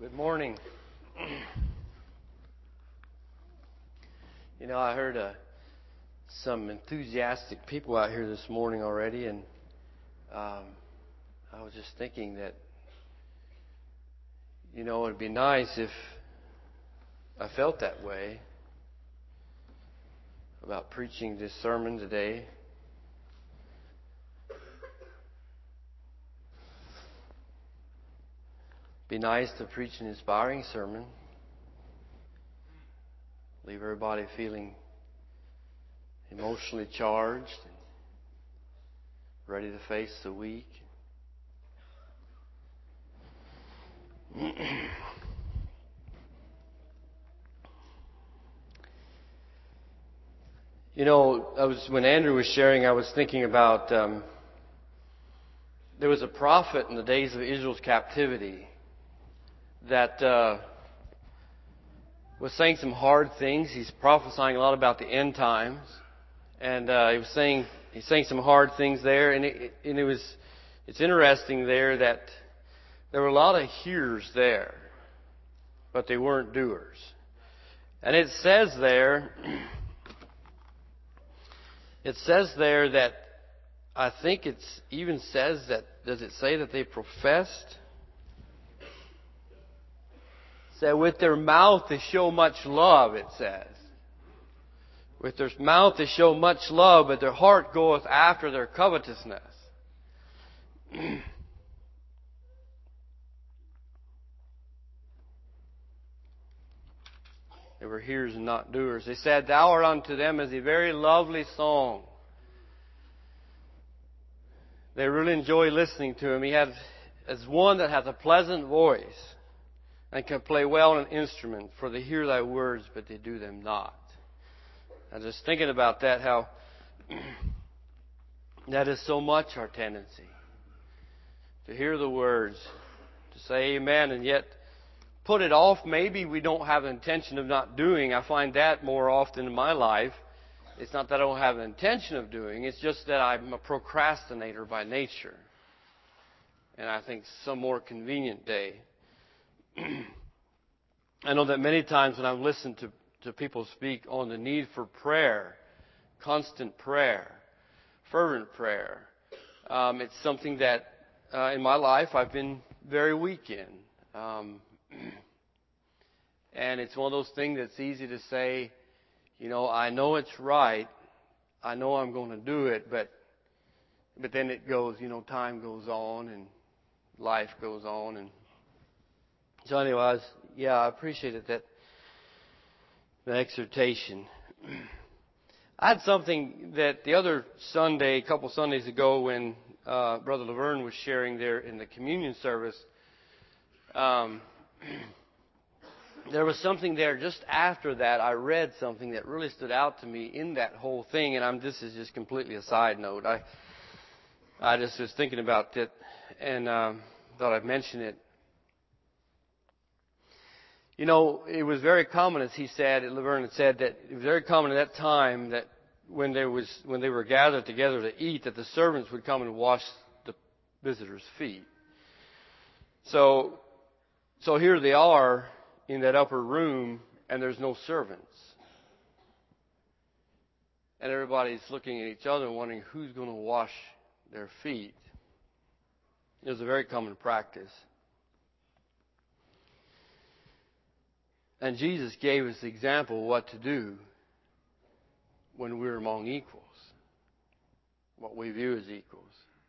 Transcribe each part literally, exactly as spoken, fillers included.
Good morning. You know, I heard uh, some enthusiastic people out here this morning already, and um, I was just thinking that, you know, it'd be nice if I felt that way about preaching this sermon today. Be nice to preach an inspiring sermon. Leave everybody feeling emotionally charged and ready to face the week. You know, I was when Andrew was sharing, I was thinking about um, there was a prophet in the days of Israel's captivity that uh, was saying some hard things. He's prophesying a lot about the end times, and uh, he was saying he's saying some hard things there. And it, and it was it's interesting there that there were a lot of hearers there, but they weren't doers. And it says there, it says there that I think it's even says that. Does it say that they professed? That with their mouth they show much love, it says. With their mouth they show much love, but their heart goeth after their covetousness. They were hearers and not doers. They said, Thou art unto them as a very lovely song. They really enjoy listening to him. He had as one that has a pleasant voice and can play well an instrument, for they hear thy words, but they do them not. I was just thinking about that, how that is so much our tendency. To hear the words, to say amen, and yet put it off. Maybe we don't have an intention of not doing. I find that more often in my life. It's not that I don't have an intention of doing. It's just that I'm a procrastinator by nature. And I think some more convenient day. I know that many times when I've listened to, to people speak on the need for prayer, constant prayer, fervent prayer, um, it's something that uh, in my life I've been very weak in. Um, and it's one of those things that's easy to say, you know, I know it's right. I know I'm going to do it, but but then it goes, you know, time goes on and life goes on. And so anyways, yeah, I appreciated that, the exhortation. I had something that the other Sunday, a couple Sundays ago, when uh, Brother Laverne was sharing there in the communion service, um, there was something there just after that. I read something that really stood out to me in that whole thing, and I'm this is just completely a side note. I I just was thinking about it and um, thought I'd mention it. You know, it was very common, as he said, Laverne had said, that it was very common at that time that when there was when they were gathered together to eat, that the servants would come and wash the visitors' feet. So, so here they are in that upper room, and there's no servants, and everybody's looking at each other and wondering who's going to wash their feet. It was a very common practice. And Jesus gave us the example of what to do when we're among equals, what we view as equals.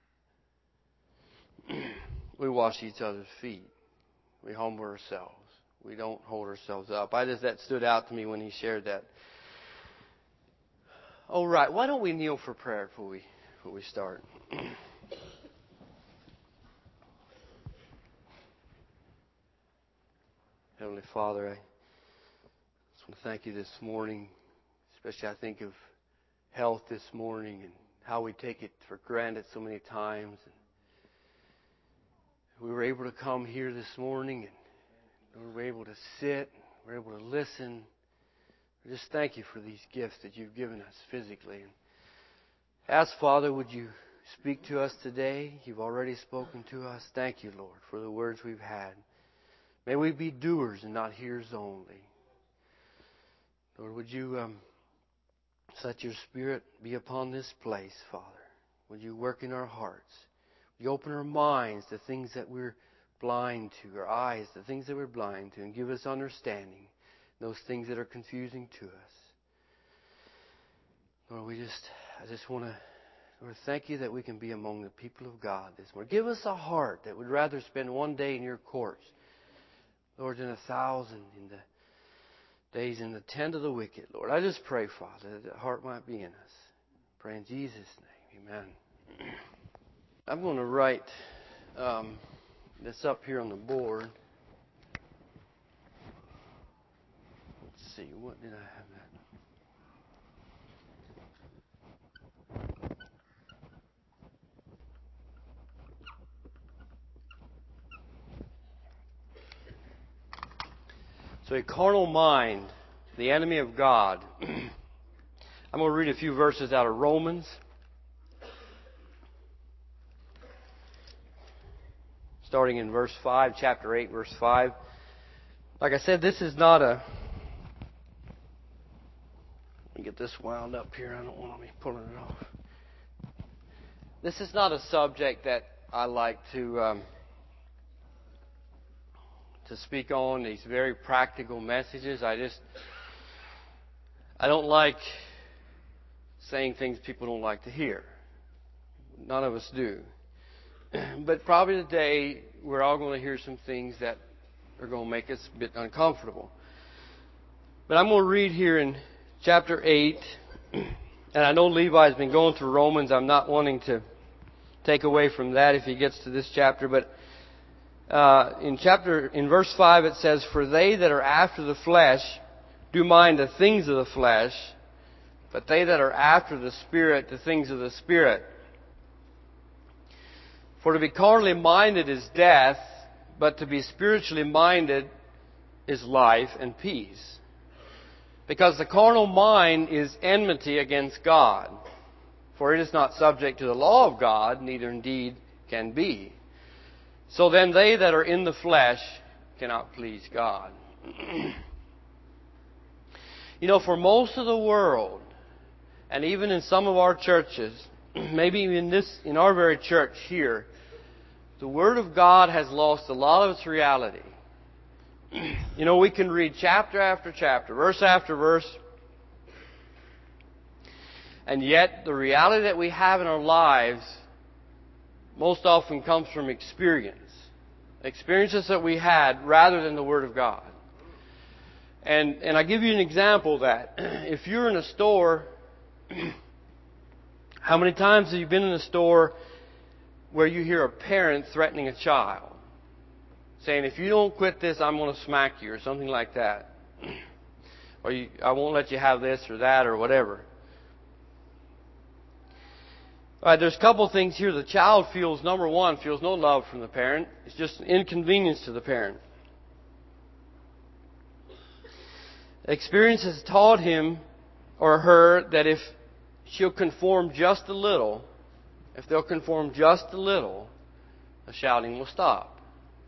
We wash each other's feet. We humble ourselves. We don't hold ourselves up. I just that stood out to me when he shared that. All right, why don't we kneel for prayer before we before we start? Heavenly Father, I just want to thank you this morning. Especially I think of health this morning and how we take it for granted so many times. We were able to come here this morning and we were able to sit, we were able to listen. We just thank you for these gifts that you've given us physically. And ask, Father, would you speak to us today? You've already spoken to us. Thank you, Lord, for the words we've had. May we be doers and not hearers only. Lord, would you um, let your Spirit be upon this place, Father? Would you work in our hearts? Would you open our minds to things that we're blind to, our eyes to things that we're blind to, and give us understanding, those things that are confusing to us. Lord, we just, I just want to, Lord, thank you that we can be among the people of God this morning. Give us a heart that would rather spend one day in your courts, Lord, than a thousand in the days in the tent of the wicked, Lord. I just pray, Father, that the heart might be in us. Pray in Jesus' name. Amen. I'm going to write um, this up here on the board. Let's see, what did I have that? So a carnal mind, the enemy of God. I'm going to read a few verses out of Romans. Starting in verse five, chapter eight, verse five. Like I said, this is not a... Let me get this wound up here. I don't want to be pulling it off. This is not a subject that I like to um, to speak on, these very practical messages. I just... I don't like saying things people don't like to hear. None of us do. But probably today we're all going to hear some things that are going to make us a bit uncomfortable. But I'm going to read here in chapter eight, and I know Levi's been going through Romans. I'm not wanting to take away from that if he gets to this chapter. But uh, in chapter, in verse five it says, "For they that are after the flesh do mind the things of the flesh, but they that are after the Spirit, the things of the Spirit. For to be carnally minded is death, but to be spiritually minded is life and peace. Because the carnal mind is enmity against God. For it is not subject to the law of God, neither indeed can be. So then they that are in the flesh cannot please God." You know, for most of the world, and even in some of our churches, maybe even in this, in our very church here, the Word of God has lost a lot of its reality. You know, we can read chapter after chapter, verse after verse, and yet the reality that we have in our lives most often comes from experience. Experiences that we had rather than the Word of God. And and I give you an example of that. If you're in a store, how many times have you been in a store where you hear a parent threatening a child? Saying, if you don't quit this, I'm going to smack you, or something like that. Or you, I won't let you have this or that or whatever. All right, there's a couple of things here. The child feels, number one, feels no love from the parent. It's just an inconvenience to the parent. Experience has taught him or her that if she'll conform just a little, if they'll conform just a little, the shouting will stop.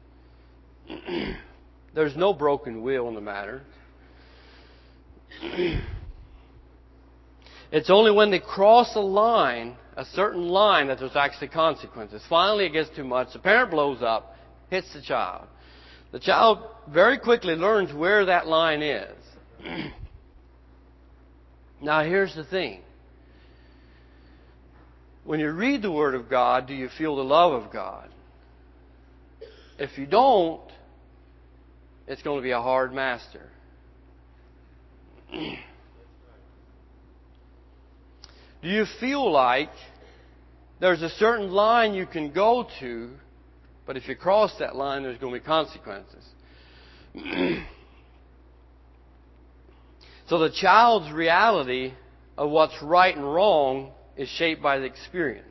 There's no broken will in the matter. It's only when they cross a line, a certain line, that there's actually consequences. Finally, it gets too much. The parent blows up, hits the child. The child very quickly learns where that line is. Now, here's the thing. When you read the Word of God, do you feel the love of God? If you don't, it's going to be a hard master. Do you feel like there's a certain line you can go to, but if you cross that line, there's going to be consequences? So the child's reality of what's right and wrong is shaped by the experience.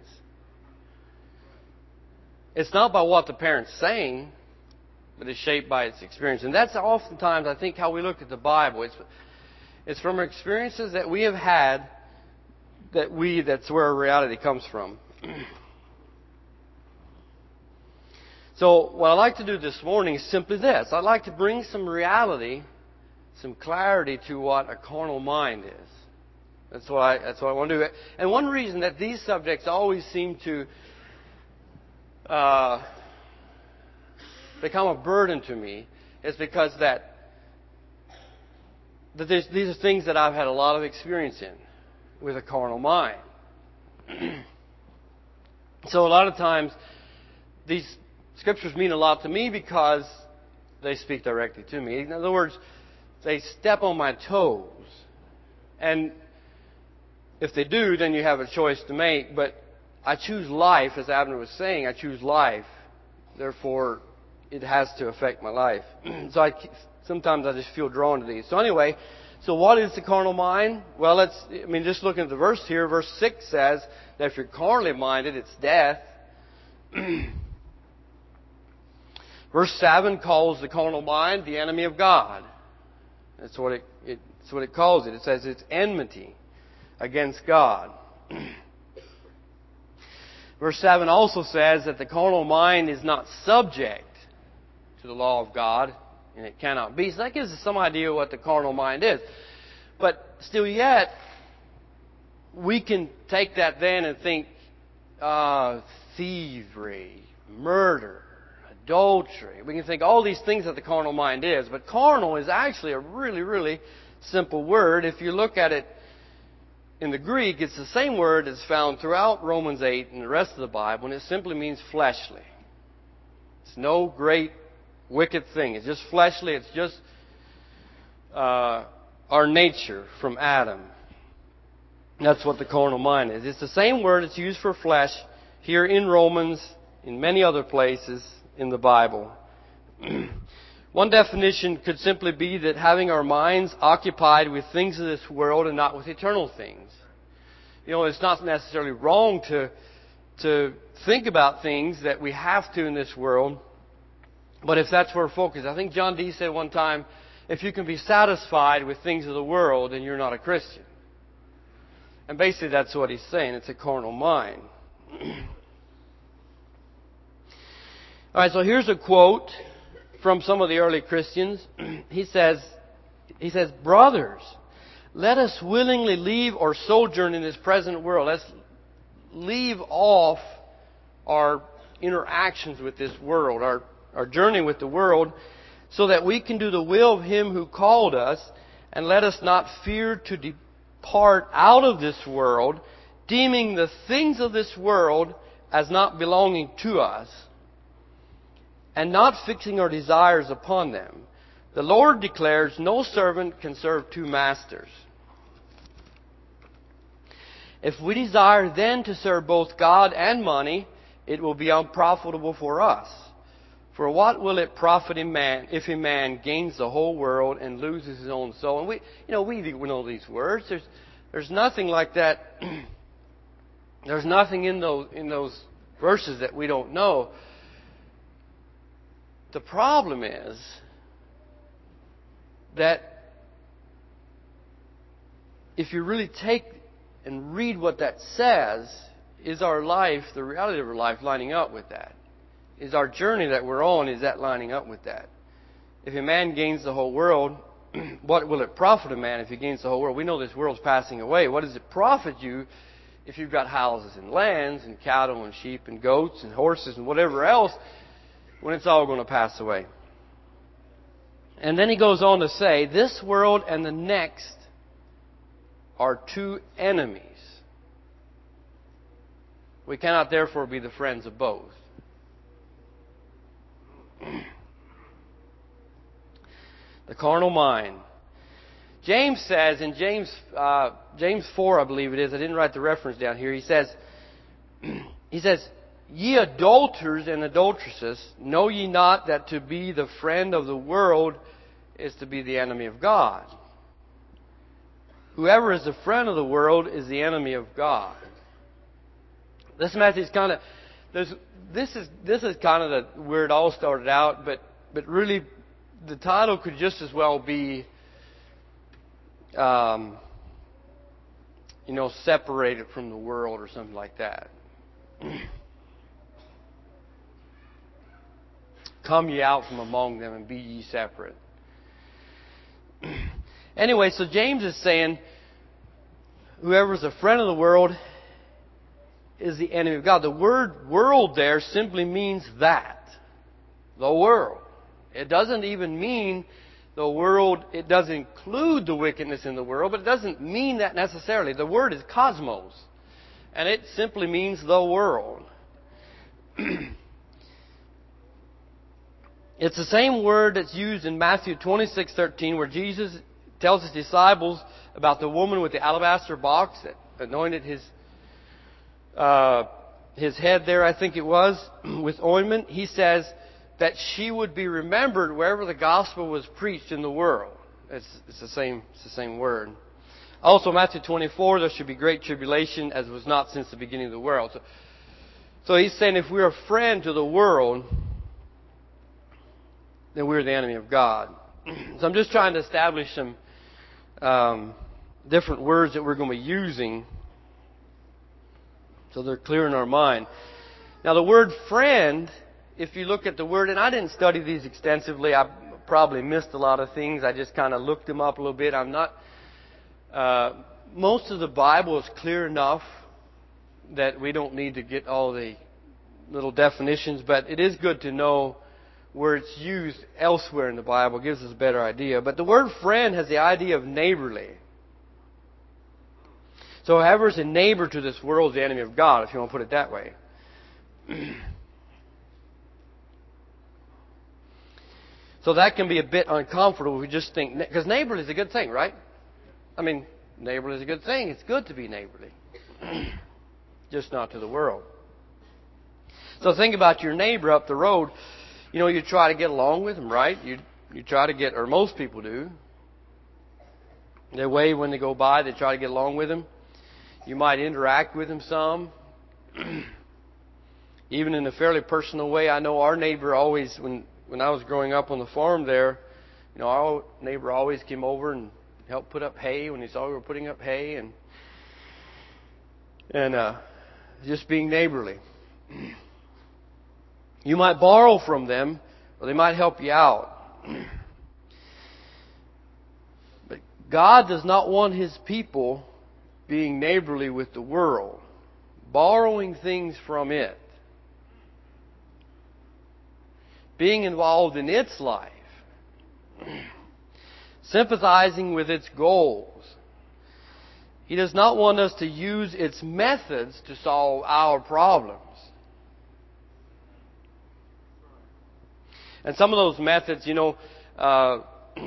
It's not by what the parent's saying, but it's shaped by its experience. And that's oftentimes, I think, how we look at the Bible. It's, it's from experiences that we have had that we, that's where our reality comes from. So what I'd like to do this morning is simply this. I'd like to bring some reality, some clarity to what a carnal mind is. That's what I, that's what I want to do. And one reason that these subjects always seem to uh, become a burden to me is because that, that these are things that I've had a lot of experience in with a carnal mind. So a lot of times these scriptures mean a lot to me because they speak directly to me. In other words, they step on my toes. And if they do, then you have a choice to make. But I choose life, as Abner was saying. I choose life. Therefore, it has to affect my life. So I, sometimes I just feel drawn to these. So anyway, so what is the carnal mind? Well, let's, I mean, just looking at the verse here, verse six says that if you're carnally minded, it's death. Verse seven calls the carnal mind the enemy of God. That's what it, it, that's what it calls it. It says it's enmity against God. Verse seven also says that the carnal mind is not subject to the law of God, and it cannot be. So that gives us some idea what the carnal mind is. But still yet, we can take that then and think uh, thievery, murder, adultery. We can think all these things that the carnal mind is. But carnal is actually a really, really simple word. If you look at it in the Greek, it's the same word that's found throughout Romans eight and the rest of the Bible, and it simply means fleshly. It's no great wicked thing. It's just fleshly. It's just uh, our nature from Adam. That's what the carnal mind is. It's the same word that's used for flesh here in Romans, in many other places in the Bible. One definition could simply be that having our minds occupied with things of this world and not with eternal things. You know, it's not necessarily wrong to to think about things that we have to in this world, but if that's where we're focused. I think John Dee said one time, if you can be satisfied with things of the world, then you're not a Christian. And basically that's what he's saying. It's a carnal mind. All right, so here's a quote from some of the early Christians. He says, he says, "Brothers, let us willingly leave or sojourn in this present world." Let's leave off our interactions with this world, our, our journey with the world, so that we can do the will of Him who called us, and let us not fear to depart out of this world, deeming the things of this world as not belonging to us, and not fixing our desires upon them. The Lord declares, no servant can serve two masters. If we desire then to serve both God and money, it will be unprofitable for us. For what will it profit a man if a man gains the whole world and loses his own soul? And we, you know, we know these words. There's, there's nothing like that. There's nothing in those in those verses that we don't know. The problem is that if you really take and read what that says, is our life, the reality of our life, lining up with that? Is our journey that we're on, is that lining up with that? If a man gains the whole world, what will it profit a man if he gains the whole world? We know this world's passing away. What does it profit you if you've got houses and lands and cattle and sheep and goats and horses and whatever else, when it's all going to pass away? And then he goes on to say, this world and the next are two enemies. We cannot therefore be the friends of both. The carnal mind. James says in James uh, James four, I believe it is. I didn't write the reference down here. He says, he says, "Ye adulterers and adulteresses, know ye not that to be the friend of the world is to be the enemy of God? Whoever is the friend of the world is the enemy of God." This message kind of, there's, this is this is kind of the, where it all started out, but but really, the title could just as well be, um, you know, separated from the world or something like that. Come ye out from among them and be ye separate. Anyway, so James is saying, whoever is a friend of the world is the enemy of God. The word world there simply means that. The world. It doesn't even mean the world, it does include the wickedness in the world, but it doesn't mean that necessarily. The word is cosmos, and it simply means the world. It's the same word that's used in Matthew twenty-six thirteen, where Jesus tells his disciples about the woman with the alabaster box that anointed his uh, his head there, I think it was, with ointment. He says that she would be remembered wherever the gospel was preached in the world. It's, it's the same. It's the same word. Also, Matthew twenty-four, there should be great tribulation, as was not since the beginning of the world. So, so he's saying if we're a friend to the world, then we're the enemy of God. So I'm just trying to establish some um, different words that we're going to be using so they're clear in our mind. Now the word friend, if you look at the word, and I didn't study these extensively, I probably missed a lot of things. I just kind of looked them up a little bit. I'm not... Uh, most of the Bible is clear enough that we don't need to get all the little definitions, but it is good to know where it's used elsewhere in the Bible. It gives us a better idea. But the word friend has the idea of neighborly. So whoever's a neighbor to this world is the enemy of God, if you want to put it that way. So that can be a bit uncomfortable if we just think, because neighborly is a good thing, right? I mean, neighborly is a good thing. It's good to be neighborly. Just not to the world. So think about your neighbor up the road. You know, you try to get along with them, right? You you try to get, or most people do. They wave when they go by. They try to get along with them. You might interact with them some. Even in a fairly personal way. I know our neighbor always, when, when I was growing up on the farm there, you know, our neighbor always came over and helped put up hay when he saw we were putting up hay. And, and uh, just being neighborly. You might borrow from them, or they might help you out. But God does not want His people being neighborly with the world, borrowing things from it, being involved in its life, sympathizing with its goals. He does not want us to use its methods to solve our problems. And some of those methods, you know, uh,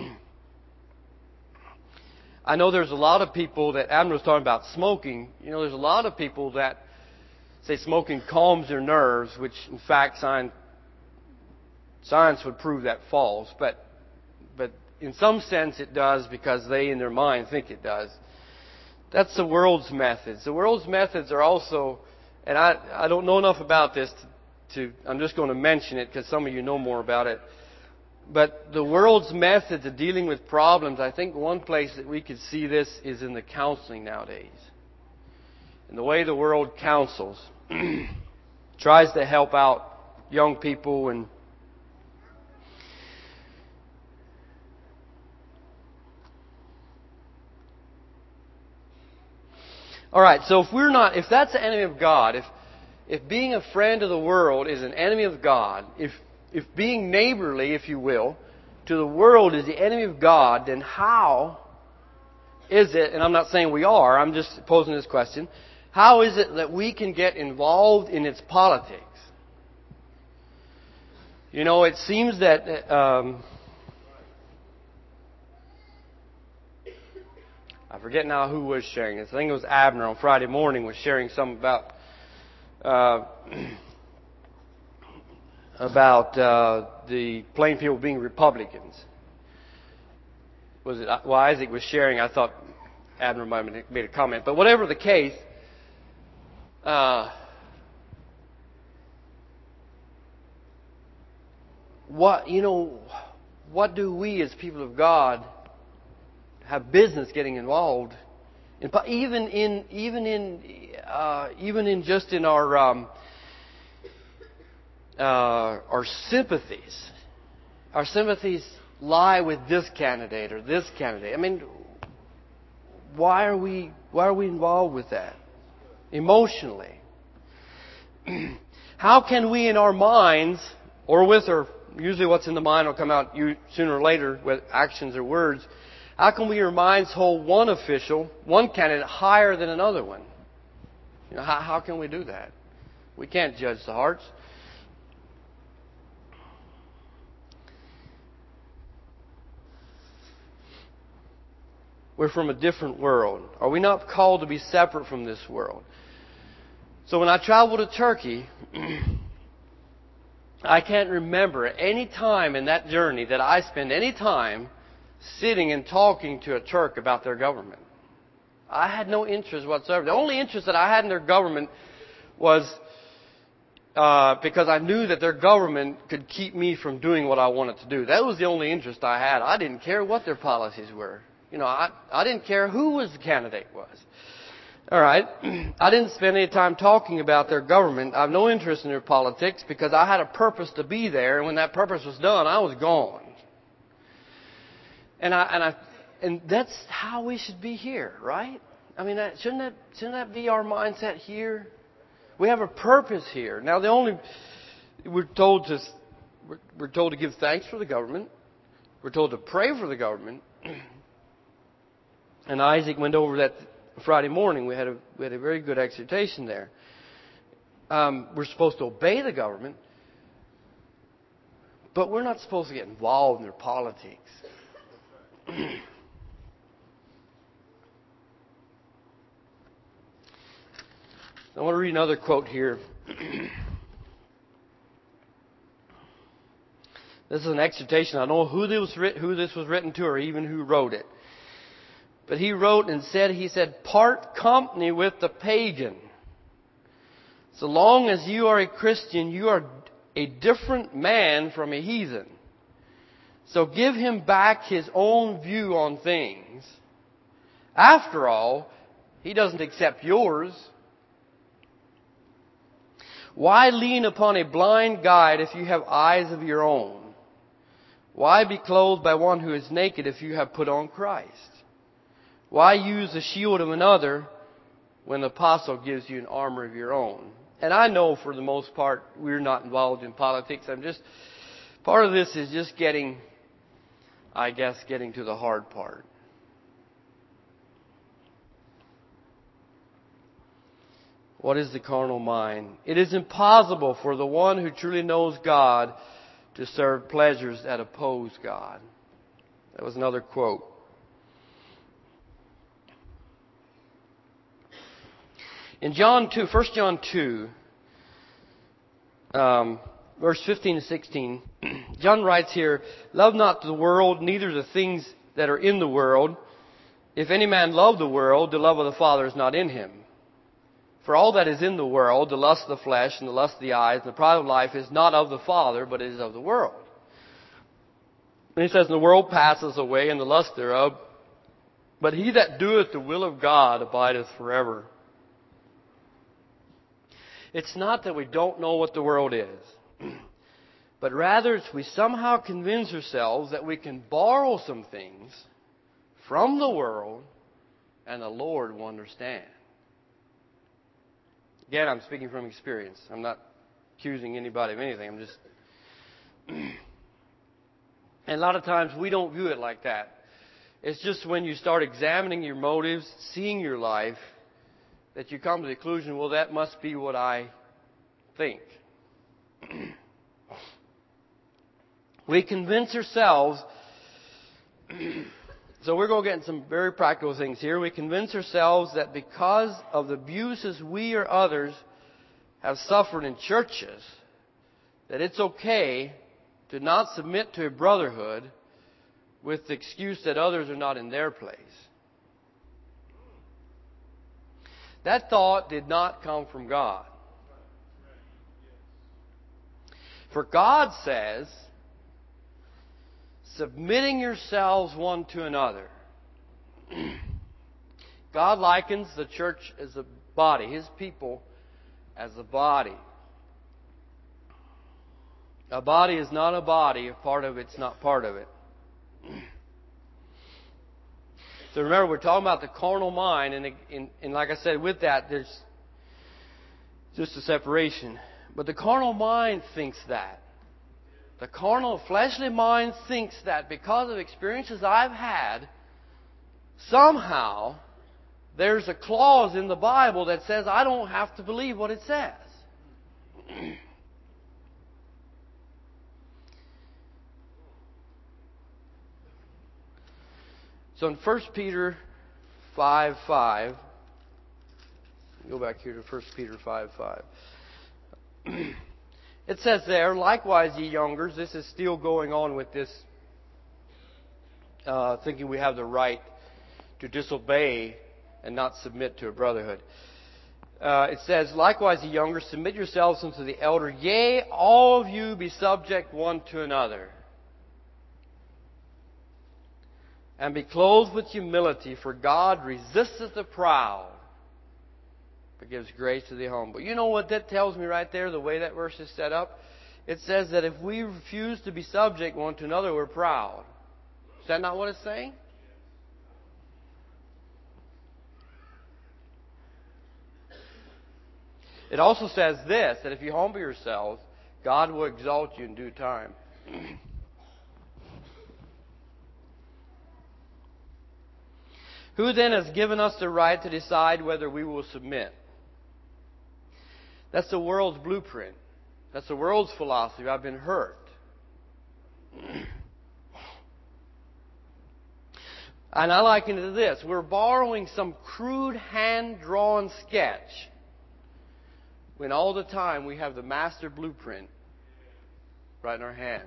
I know there's a lot of people that, Abner was talking about smoking, you know, there's a lot of people that say smoking calms their nerves, which in fact science, science would prove that false. But, but in some sense it does because they in their mind think it does. That's the world's methods. The world's methods are also, and I, I don't know enough about this to To, I'm just going to mention it because some of you know more about it. But the world's methods of dealing with problems, I think one place that we could see this is in the counseling nowadays. And the way the world counsels, tries to help out young people and all right, so if we're not, if that's the enemy of God, if If being a friend of the world is an enemy of God, if if being neighborly, if you will, to the world is the enemy of God, then how is it, and I'm not saying we are, I'm just posing this question, how is it that we can get involved in its politics? You know, it seems that um, I forget now who was sharing this. I think it was Abner on Friday morning was sharing something about Uh, about uh, the Plain people being Republicans. Was it? Well, Isaac was sharing. I thought Abner might have made a comment, but whatever the case, uh, what you know, what do we as people of God have business getting involved in? Even in even in uh, even in just in our um, uh, our sympathies. Our sympathies lie with this candidate or this candidate. I mean, why are we why are we involved with that emotionally? How can we, in our minds, or with our usually what's in the mind will come out sooner or later with actions or words. How can we, in our minds, hold one official, one candidate, higher than another one? You know, how, how can we do that? We can't judge the hearts. We're from a different world. Are we not called to be separate from this world? So when I travel to Turkey, I can't remember any time in that journey that I spend any time sitting and talking to a Turk about their government. I had no interest whatsoever. The only interest that I had in their government was uh, because I knew that their government could keep me from doing what I wanted to do. That was the only interest I had. I didn't care what their policies were. You know, I, I didn't care who was the candidate was. All right. I didn't spend any time talking about their government. I have no interest in their politics because I had a purpose to be there, and when that purpose was done, I was gone. And I and I and that's how we should be here, right? I mean, that, shouldn't that shouldn't that be our mindset here? We have a purpose here. Now, the only we're told to we're, we're told to give thanks for the government. We're told to pray for the government. And Isaac went over that Friday morning. We had a we had a very good exhortation there. Um, we're supposed to obey the government, but we're not supposed to get involved in their politics. I want to read another quote here. This is an exhortation. I don't know who this was written, who this was written to, or even who wrote it. But he wrote and said, he said, part company with the pagan. So long as you are a Christian, you are a different man from a heathen. So give him back his own view on things. After all, he doesn't accept yours. Why lean upon a blind guide if you have eyes of your own? Why be clothed by one who is naked if you have put on Christ? Why use the shield of another when the apostle gives you an armor of your own? And I know for the most part we're not involved in politics. I'm just, part of this is just getting, I guess, getting to the hard part. What is the carnal mind? It is impossible for the one who truly knows God to serve pleasures that oppose God. That was another quote. In John two, First John two, um, verse fifteen to sixteen, John writes here, love not the world, neither the things that are in the world. If any man love the world, the love of the Father is not in him. For all that is in the world, the lust of the flesh and the lust of the eyes and the pride of life is not of the Father, but is of the world. And he says, the world passes away and the lust thereof, but he that doeth the will of God abideth forever. It's not that we don't know what the world is, but rather it's we somehow convince ourselves that we can borrow some things from the world and the Lord will understand. Again, I'm speaking from experience. I'm not accusing anybody of anything. I'm just... And a lot of times we don't view it like that. It's just when you start examining your motives, seeing your life, that you come to the conclusion, well, that must be what I think. We convince ourselves, so we're going to get into some very practical things here. We convince ourselves that because of the abuses we or others have suffered in churches, that it's okay to not submit to a brotherhood with the excuse that others are not in their place. That thought did not come from God. For God says, submitting yourselves one to another. God likens the church as a body, His people as a body. A body is not a body if part of it's not part of it. So remember, we're talking about the carnal mind, and, and, and like I said, with that, there's just a separation. But the carnal mind thinks that. The carnal, fleshly mind thinks that because of experiences I've had, somehow there's a clause in the Bible that says I don't have to believe what it says. So in First Peter five five, go back here to First Peter five five. It says there, likewise, ye youngers, this is still going on with this, uh, thinking we have the right to disobey and not submit to a brotherhood. Uh, it says, likewise, ye younger, submit yourselves unto the elder. Yea, all of you be subject one to another. And be clothed with humility, for God resisteth the proud, but gives grace to the humble. You know what that tells me right there, the way that verse is set up? It says that if we refuse to be subject one to another, we're proud. Is that not what it's saying? It also says this, that if you humble yourselves, God will exalt you in due time. Who then has given us the right to decide whether we will submit? That's the world's blueprint. That's the world's philosophy. I've been hurt. And I liken it to this. We're borrowing some crude hand-drawn sketch when all the time we have the master blueprint right in our hand.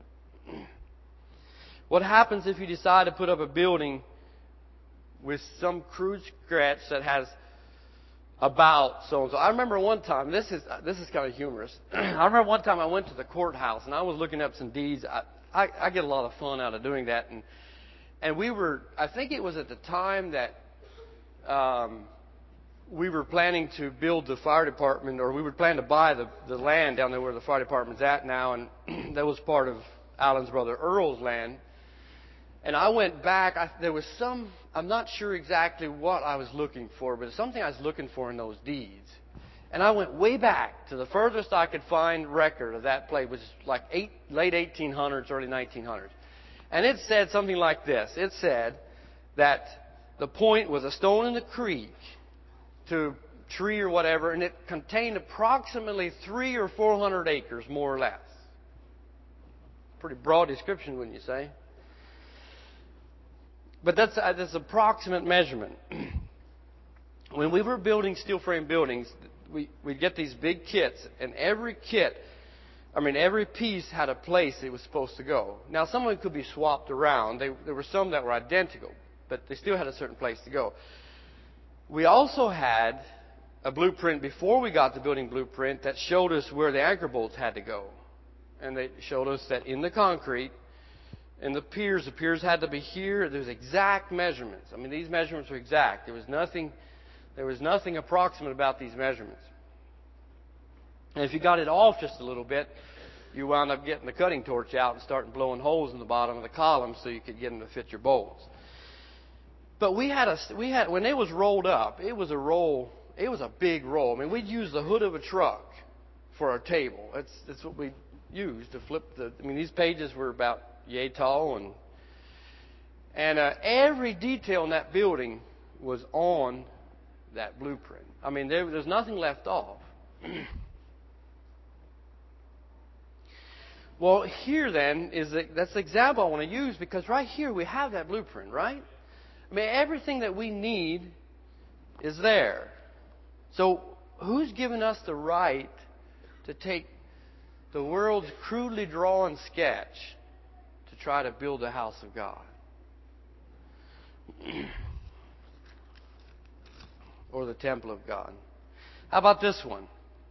What happens if you decide to put up a building with some crude sketch that has about so and so? I remember one time, this is this is kind of humorous. I remember one time I went to the courthouse and I was looking up some deeds. I, I, I get a lot of fun out of doing that, and and we were, I think it was at the time that um, we were planning to build the fire department, or we were planning to buy the the land down there where the fire department's at now, and that was part of Alan's brother Earl's land. And I went back. I, there was some, I'm not sure exactly what I was looking for, but something I was looking for in those deeds. And I went way back to the furthest I could find record of that place, which is like eight, late eighteen hundreds, early nineteen hundreds. And it said something like this. It said that the point was a stone in the creek to tree or whatever, and it contained approximately three or four hundred acres, more or less. Pretty broad description, wouldn't you say? But that's uh, that's approximate measurement. When we were building steel frame buildings, we we'd get these big kits, and every kit, I mean, every piece had a place it was supposed to go. Now, some of them could be swapped around. They, there were some that were identical, but they still had a certain place to go. We also had a blueprint before we got the building blueprint that showed us where the anchor bolts had to go, and they showed us that in the concrete. And the piers, the piers had to be here. There's exact measurements. I mean, these measurements were exact. There was nothing, there was nothing approximate about these measurements. And if you got it off just a little bit, you wound up getting the cutting torch out and starting blowing holes in the bottom of the column so you could get them to fit your bolts. But we had a, we had when it was rolled up, it was a roll. It was a big roll. I mean, we'd use the hood of a truck for our table. That's that's what we used to flip the. I mean, these pages were about yay tall, and and uh, every detail in that building was on that blueprint. I mean, there, there's nothing left off. Well, here then is the, that's the example I want to use, because right here we have that blueprint, right? I mean, everything that we need is there. So who's given us the right to take the world's crudely drawn sketch to try to build the house of God? Or the temple of God? How about this one?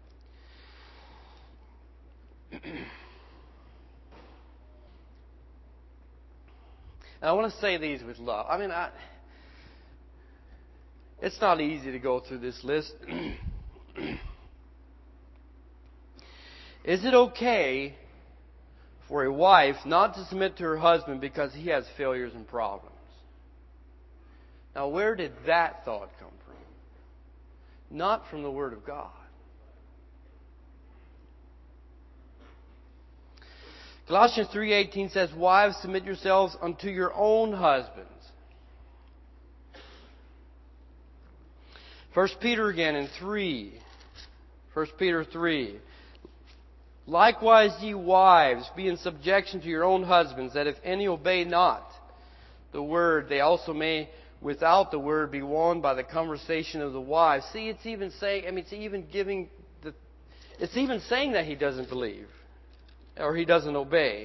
And I want to say these with love. I mean, I, it's not easy to go through this list. Is it okay for a wife not to submit to her husband because he has failures and problems. Now, where did that thought come from? Not from the Word of God. Colossians three eighteen says, "Wives, submit yourselves unto your own husbands." First Peter again in three. First Peter three. "Likewise, ye wives, be in subjection to your own husbands, that if any obey not the word, they also may without the word be won by the conversation of the wives." See, it's even saying, I mean, it's even giving the, it's even saying that he doesn't believe, or he doesn't obey.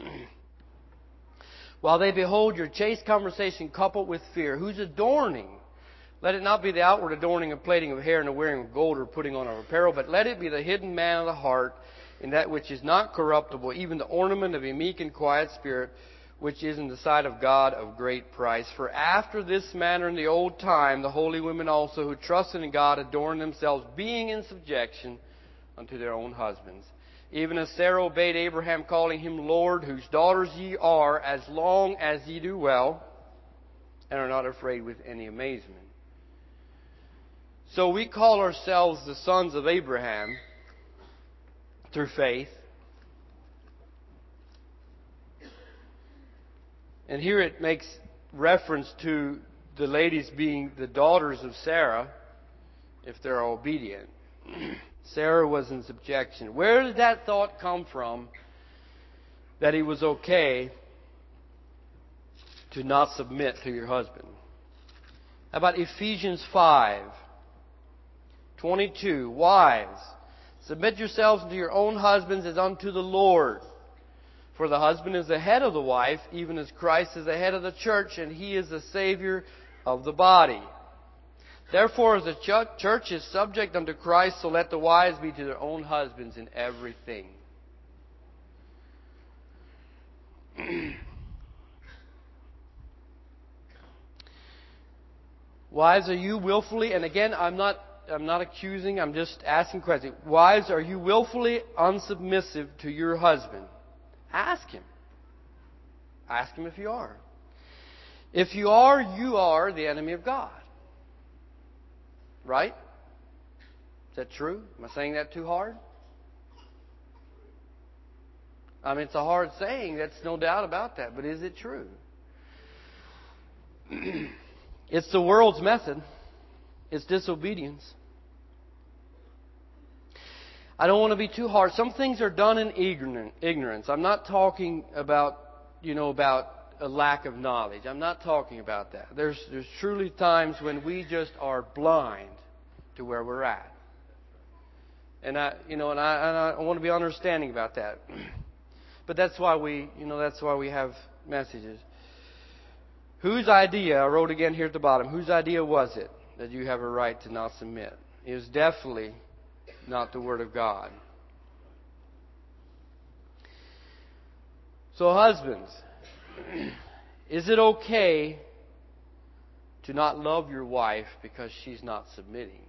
"While they behold your chaste conversation coupled with fear, whose adorning, let it not be the outward adorning of plaiting of hair and the wearing of gold or putting on of apparel, but let it be the hidden man of the heart, in that which is not corruptible, even the ornament of a meek and quiet spirit, which is in the sight of God of great price. For after this manner in the old time, the holy women also who trusted in God adorned themselves, being in subjection unto their own husbands. Even as Sarah obeyed Abraham, calling him Lord, whose daughters ye are, as long as ye do well, and are not afraid with any amazement." So we call ourselves the sons of Abraham through faith. And here it makes reference to the ladies being the daughters of Sarah, if they're obedient. Sarah was in subjection. Where did that thought come from that it was okay to not submit to your husband? How about Ephesians five twenty-two? "Wives, submit yourselves to your own husbands as unto the Lord. For the husband is the head of the wife, even as Christ is the head of the church, and he is the Savior of the body. Therefore, as the church is subject unto Christ, so let the wives be to their own husbands in everything." Wives, are you willfully, and again, I'm not I'm not accusing, I'm just asking questions. Wives, are you willfully unsubmissive to your husband? Ask him. Ask him if you are. If you are, you are the enemy of God. Right? Is that true? Am I saying that too hard? I mean, it's a hard saying, that's no doubt about that, but is it true? It's the world's method. It's disobedience. I don't want to be too hard. Some things are done in ignorance. I'm not talking about, you know, about a lack of knowledge. I'm not talking about that. There's, there's truly times when we just are blind to where we're at. And I, you know, and I, and I want to be understanding about that. But that's why we, you know, that's why we have messages. Whose idea, I wrote again here at the bottom, whose idea was it that you have a right to not submit? It was definitely not the Word of God. So husbands, is it okay to not love your wife because she's not submitting?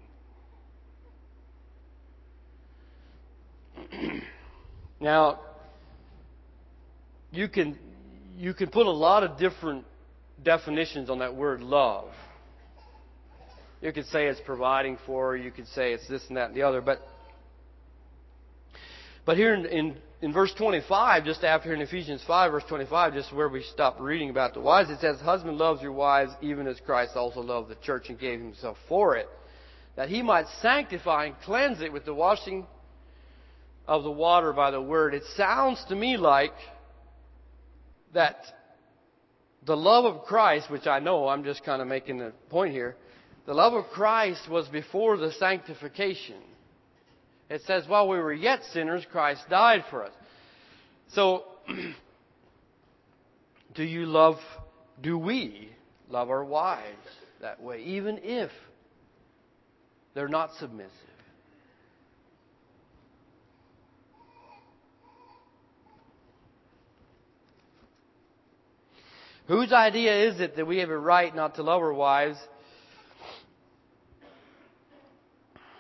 Now, you can you can put a lot of different definitions on that word love. You could say it's providing for her, you could say it's this and that and the other, but but here in, in, in verse twenty-five, just after in Ephesians five, verse twenty-five, just where we stopped reading about the wives, it says, "Husband loves your wives, even as Christ also loved the church and gave himself for it, that he might sanctify and cleanse it with the washing of the water by the word." It sounds to me like that the love of Christ, which I know, I'm just kind of making the point here, the love of Christ was before the sanctification. It says, while we were yet sinners, Christ died for us. So, do you love, do we love our wives that way, even if they're not submissive? Whose idea is it that we have a right not to love our wives?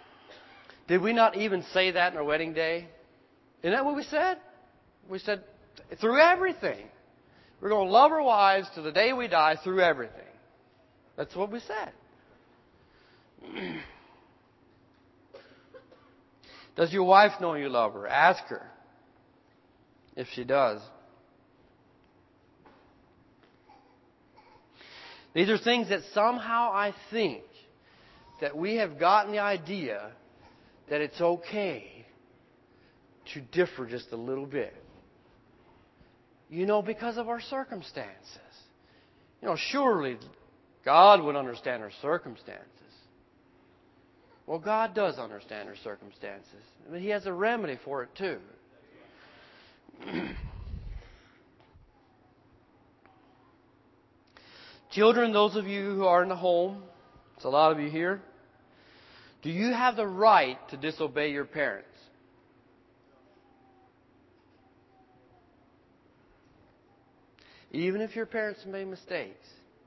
Did we not even say that in our wedding day? Isn't that what we said? We said, through everything. We're going to love our wives to the day we die through everything. That's what we said. Does your wife know you love her? Ask her if she does. These are things that somehow I think that we have gotten the idea that it's okay to differ just a little bit. You know, because of our circumstances. You know, surely God would understand our circumstances. Well, God does understand our circumstances. I mean, He has a remedy for it too. Children, those of you who are in the home, it's a lot of you here, do you have the right to disobey your parents? Even if your parents made mistakes.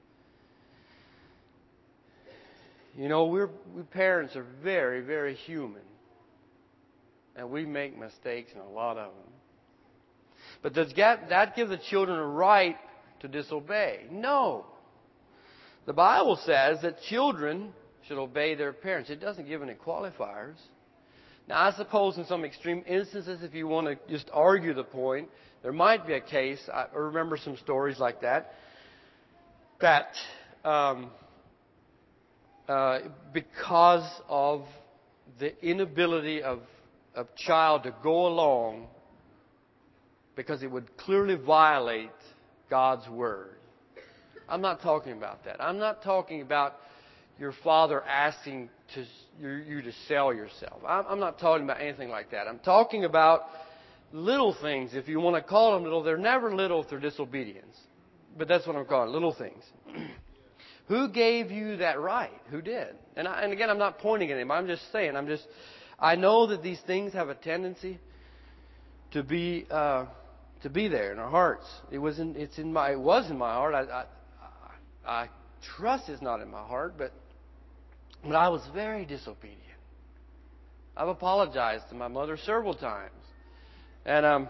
You know, we're, we parents are very, very human. And we make mistakes, and a lot of them. But does that give the children a right to disobey? No. The Bible says that children should obey their parents. It doesn't give any qualifiers. Now, I suppose in some extreme instances, if you want to just argue the point, there might be a case. I remember some stories like that. That um, uh, because of the inability of a child to go along, because it would clearly violate God's Word. I'm not talking about that. I'm not talking about your father asking to, you to sell yourself. I'm not talking about anything like that. I'm talking about little things, if you want to call them little. They're never little if they're disobedience. But that's what I'm calling little things. Who gave you that right? Who did? And, I, and again, I'm not pointing at him. I'm just saying. I'm just. I know that these things have a tendency to be uh, to be there in our hearts. It was in. It's in my. It was in my heart. I. I, I trust it's not in my heart, but but I was very disobedient. I've apologized to my mother several times, and um.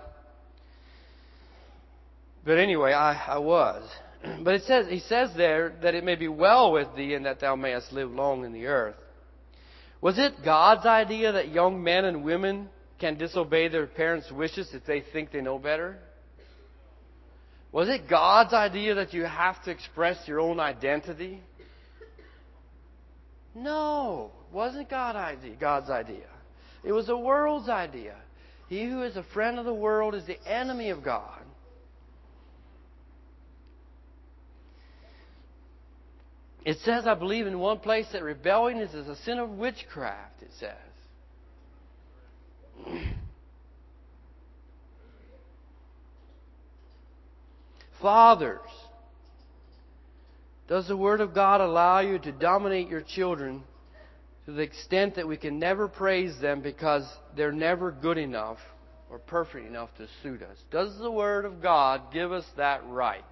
But anyway, I, I was. But it says he says there that it may be well with thee, and that thou mayest live long in the earth. Was it God's idea that young men and women can disobey their parents' wishes if they think they know better? Was it God's idea that you have to express your own identity? No, it wasn't God's idea, God's idea. It was the world's idea. He who is a friend of the world is the enemy of God. It says, I believe, in one place that rebellion is a sin of witchcraft, it says. Fathers, does the Word of God allow you to dominate your children to the extent that we can never praise them because they're never good enough or perfect enough to suit us? Does the Word of God give us that right?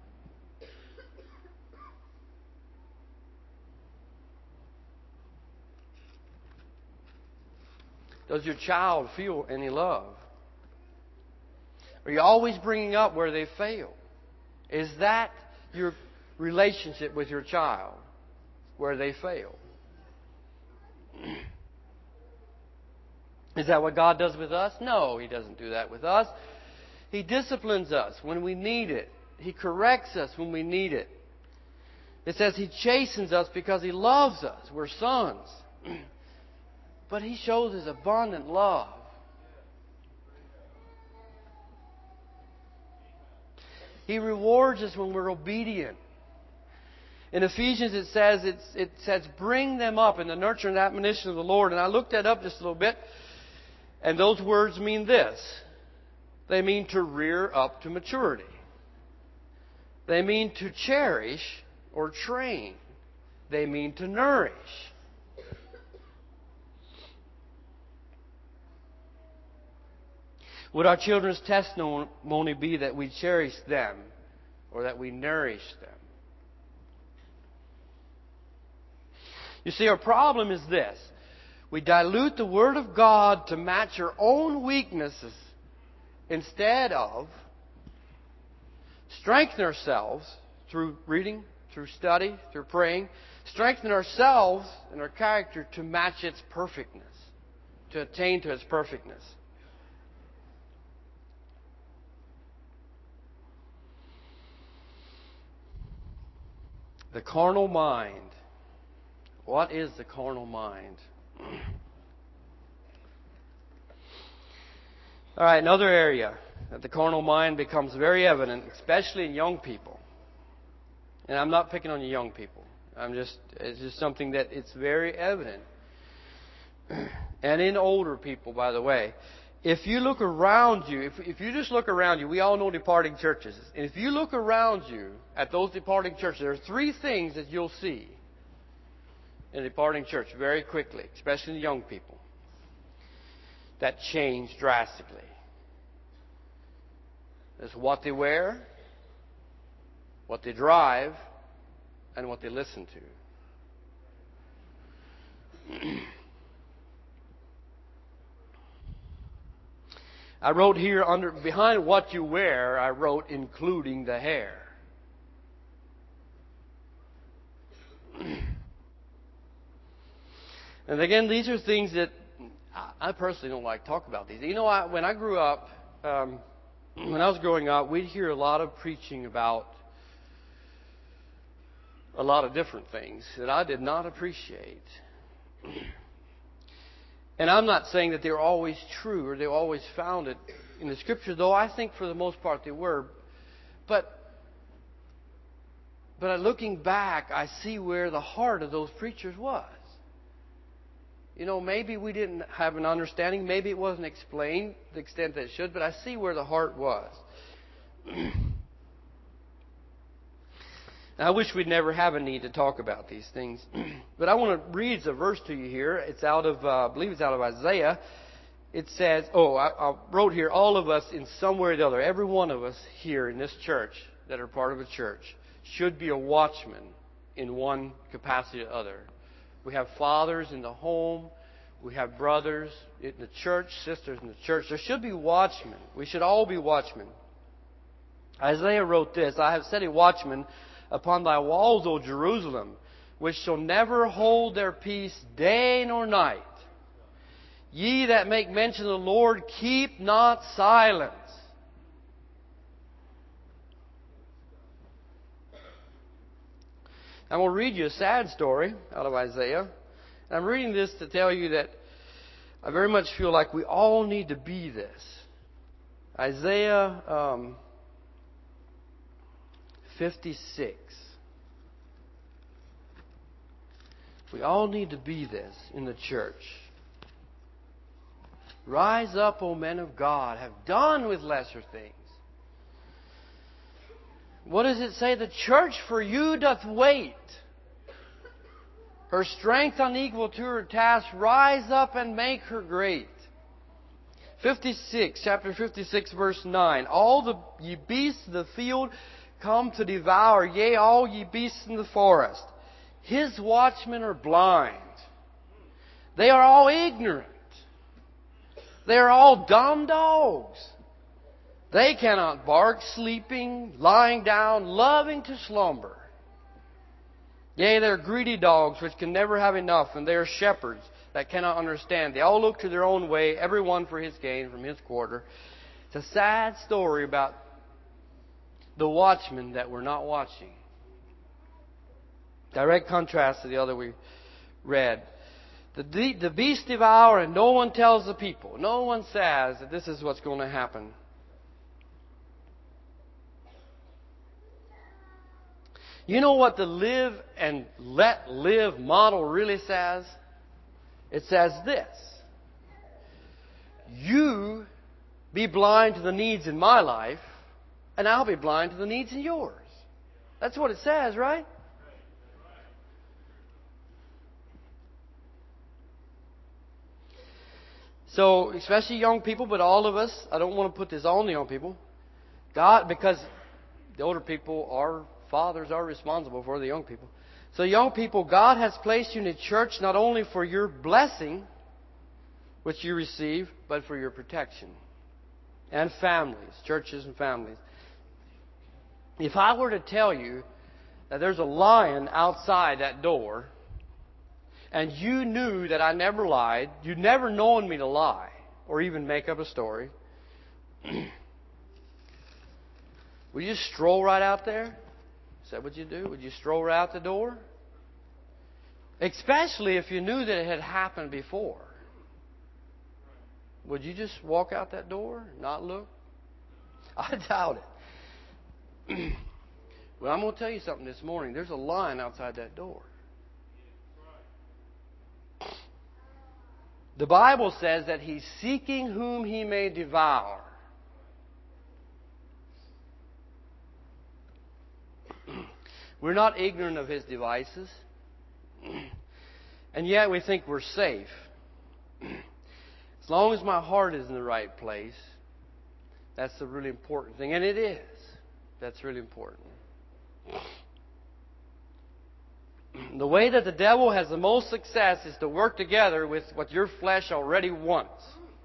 Does your child feel any love? Are you always bringing up where they fail? Is that your relationship with your child, where they fail? Is that what God does with us? No, He doesn't do that with us. He disciplines us when we need it. He corrects us when we need it. It says He chastens us because He loves us. We're sons. But He shows His abundant love. He rewards us when we're obedient. In Ephesians it says, it's, it says, bring them up in the nurture and admonition of the Lord. And I looked that up just a little bit. And those words mean this. They mean to rear up to maturity. They mean to cherish or train. They mean to nourish. Would our children's testimony be that we cherish them or that we nourish them? You see, our problem is this. We dilute the Word of God to match our own weaknesses instead of strengthen ourselves through reading, through study, through praying. Strengthen ourselves and our character to match its perfectness, to attain to its perfectness. The carnal mind. What is the carnal mind? All right, another area that the carnal mind becomes very evident, especially in young people. And I'm not picking on you young people. I'm just, it's just something that it's very evident. And in older people, by the way. If you look around you, if, if you just look around you, we all know departing churches. And if you look around you at those departing churches, there are three things that you'll see in a departing church very quickly, especially in young people, that change drastically. It's what they wear, what they drive, and what they listen to. I wrote here under behind what you wear, I wrote including the hair. And again, these are things that I personally don't like to talk about these. You know, I, when I grew up, um, when I was growing up, we'd hear a lot of preaching about a lot of different things that I did not appreciate. And I'm not saying that they're always true or they always found it in the Scripture, though I think for the most part they were. But but looking back, I see where the heart of those preachers was. You know, maybe we didn't have an understanding. Maybe it wasn't explained to the extent that it should, but I see where the heart was. I wish we'd never have a need to talk about these things. But I want to read a verse to you here. It's out of, uh, I believe it's out of Isaiah. It says, oh, I, I wrote here, all of us in some way or the other, every one of us here in this church that are part of a church should be a watchman in one capacity or other. We have fathers in the home. We have brothers in the church, sisters in the church. There should be watchmen. We should all be watchmen. Isaiah wrote this, I have set a watchman upon thy walls, O Jerusalem, which shall never hold their peace day nor night. Ye that make mention of the Lord, keep not silence. I'm going to read you a sad story out of Isaiah. And I'm reading this to tell you that I very much feel like we all need to be this. Isaiah um, fifty-six. We all need to be this in the church. Rise up, O men of God, have done with lesser things. What does it say? The church for you doth wait. Her strength unequal to her task, rise up and make her great. fifty-six, chapter fifty-six, verse nine. All the ye beasts of the field come to devour, yea, all ye beasts in the forest. His watchmen are blind. They are all ignorant. They are all dumb dogs. They cannot bark, sleeping, lying down, loving to slumber. Yea, they are greedy dogs which can never have enough, and they are shepherds that cannot understand. They all look to their own way, every one for his gain from his quarter. It's a sad story about the watchmen that we're not watching. Direct contrast to the other we read. The, de- the beasts devour and no one tells the people. No one says that this is what's going to happen. You know what the live and let live model really says? It says this. You be blind to the needs in my life, and I'll be blind to the needs in yours. That's what it says, right? So, especially young people, but all of us, I don't want to put this on the young people. God, because the older people, our fathers are responsible for the young people. So young people, God has placed you in a church not only for your blessing, which you receive, but for your protection. And families, churches and families. If I were to tell you that there's a lion outside that door, and you knew that I never lied, you'd never known me to lie or even make up a story, would you stroll right out there? Is that what you do? Would you stroll right out the door? Especially if you knew that it had happened before. Would you just walk out that door and not look? I doubt it. Well, I'm going to tell you something this morning. There's a lion outside that door. The Bible says that he's seeking whom he may devour. We're not ignorant of his devices. And yet we think we're safe. As long as my heart is in the right place, that's the really important thing. And it is. That's really important. The way that the devil has the most success is to work together with what your flesh already wants.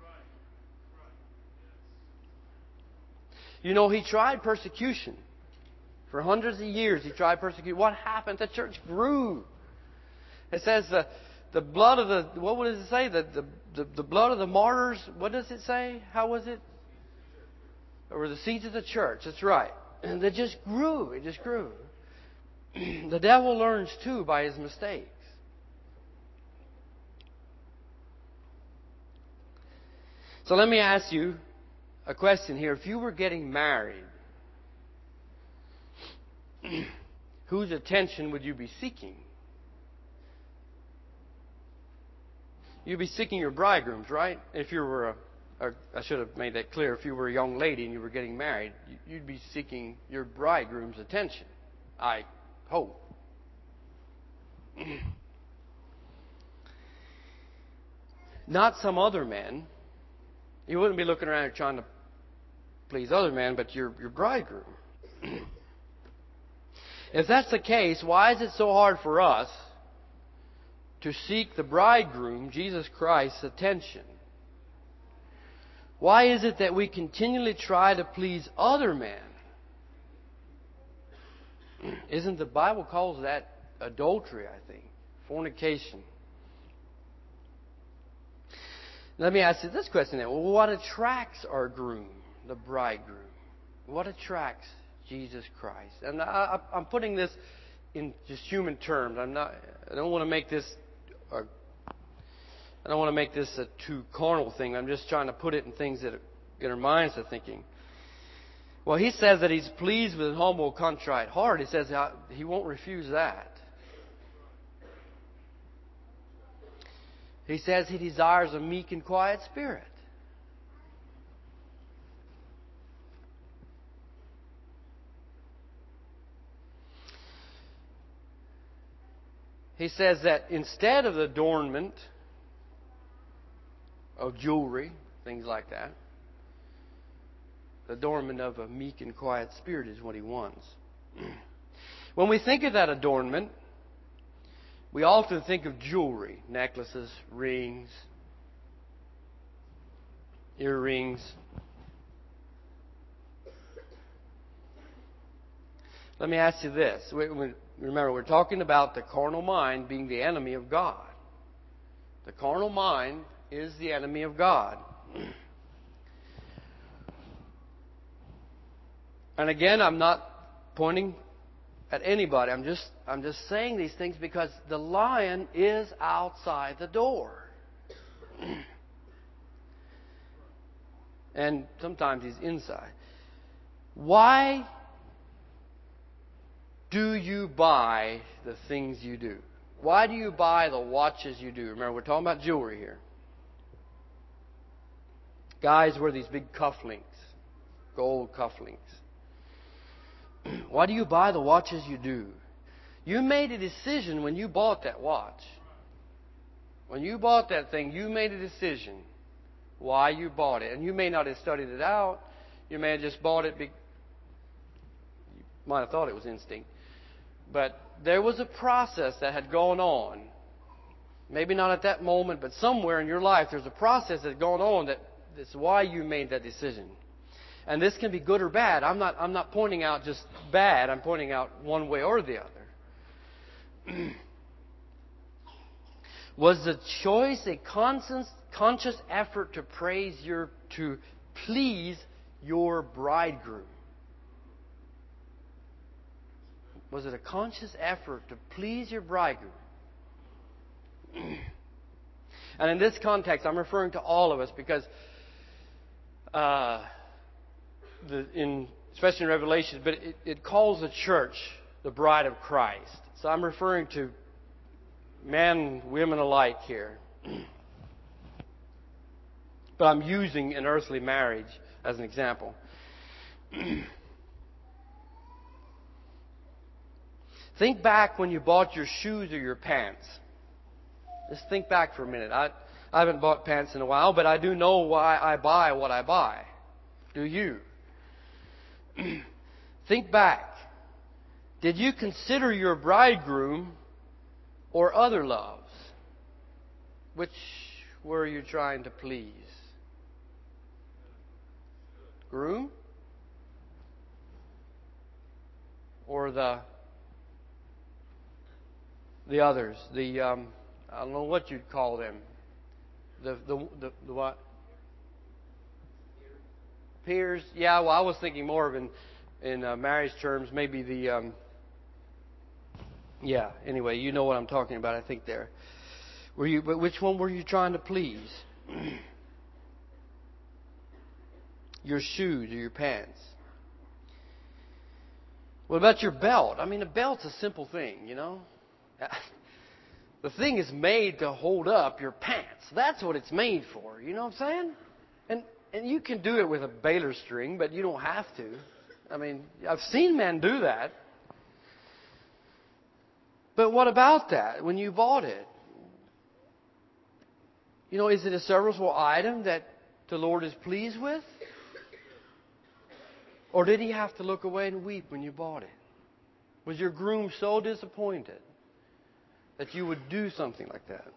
You know, he tried persecution. For hundreds of years he tried persecution. What happened? The church grew. It says the, the blood of the, what does it say? The, the, the, the blood of the martyrs, what does it say? How was it? Or the seeds of the church. That's right. And it just grew. It just grew. The devil learns too by his mistakes. So let me ask you a question here. If you were getting married, whose attention would you be seeking? You'd be seeking your bridegrooms, right? If you were a, a, I should have made that clear. If you were a young lady and you were getting married, you'd be seeking your bridegroom's attention. I hope. Not some other men. You wouldn't be looking around trying to please other men, but your, your bridegroom. If that's the case, why is it so hard for us to seek the bridegroom, Jesus Christ's, attention? Why is it that we continually try to please other men? Isn't the Bible calls that adultery, I think. Fornication. Let me ask you this question then. Well, what attracts our groom, the bridegroom? What attracts Jesus Christ? And I, I'm putting this in just human terms. I'm not. I don't want to make this. A, I don't want to make this a too carnal thing. I'm just trying to put it in things that get our minds to thinking. Well, he says that he's pleased with a humble, contrite heart. He says he won't refuse that. He says he desires a meek and quiet spirit. He says that instead of the adornment of jewelry, things like that, the adornment of a meek and quiet spirit is what he wants. When we think of that adornment, we often think of jewelry, necklaces, rings, earrings. Let me ask you this. Remember, we're talking about the carnal mind being the enemy of God. The carnal mind is the enemy of God. And again, I'm not pointing at anybody. I'm just I'm just saying these things because the lion is outside the door. And sometimes he's inside. Why do you buy the things you do? Why do you buy the watches you do? Remember, we're talking about jewelry here. Guys wear these big cufflinks, gold cufflinks. Why do you buy the watches you do? You made a decision when you bought that watch. When you bought that thing, you made a decision why you bought it. And you may not have studied it out. You may have just bought it. Be- you might have thought it was instinct. But there was a process that had gone on. Maybe not at that moment, but somewhere in your life there's a process that's gone on that that's why you made that decision. And this can be good or bad. I'm not, I'm not pointing out just bad. I'm pointing out one way or the other. Was the choice a conscious, conscious effort to praise your, to please your bridegroom? Was it a conscious effort to please your bridegroom? And in this context, I'm referring to all of us because, uh, the, in especially in Revelation, but it, it calls the church the bride of Christ. So I'm referring to men, women alike here. But I'm using an earthly marriage as an example. Think back when you bought your shoes or your pants. Just think back for a minute. I, I haven't bought pants in a while, but I do know why I buy what I buy. Do you? Think back. Did you consider your bridegroom or other loves? Which were you trying to please? Groom? Or the the others? The um, I don't know what you'd call them. The the the, the what? Peers? Yeah. Well, I was thinking more of in in uh, marriage terms, maybe the. Um, yeah. Anyway, you know what I'm talking about. I think there. Were you? But which one were you trying to please? Your shoes or your pants? What about your belt? I mean, a belt's a simple thing, you know. The thing is made to hold up your pants. That's what it's made for. You know what I'm saying? And and you can do it with a baler string, but you don't have to. I mean, I've seen men do that. But what about that when you bought it? You know, is it a serviceable item that the Lord is pleased with? Or did He have to look away and weep when you bought it? Was your groom so disappointed that you would do something like that?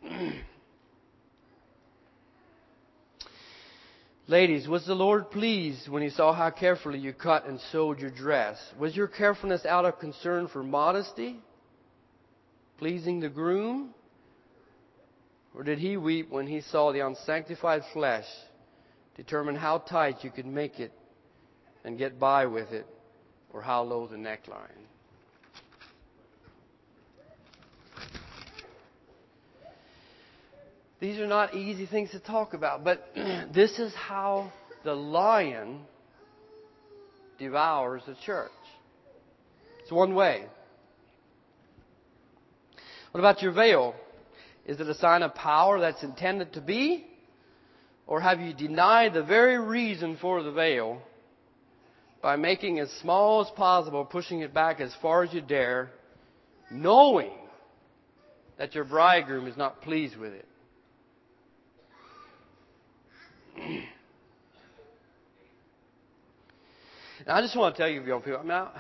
Ladies, was the Lord pleased when He saw how carefully you cut and sewed your dress? Was your carefulness out of concern for modesty, pleasing the groom? Or did He weep when He saw the unsanctified flesh, determine how tight you could make it and get by with it, or how low the neckline? These are not easy things to talk about, but this is how the lion devours the church. It's one way. What about your veil? Is it a sign of power that's intended to be? Or have you denied the very reason for the veil by making it as small as possible, pushing it back as far as you dare, knowing that your bridegroom is not pleased with it? Now, I just want to tell you, young people, I mean, I,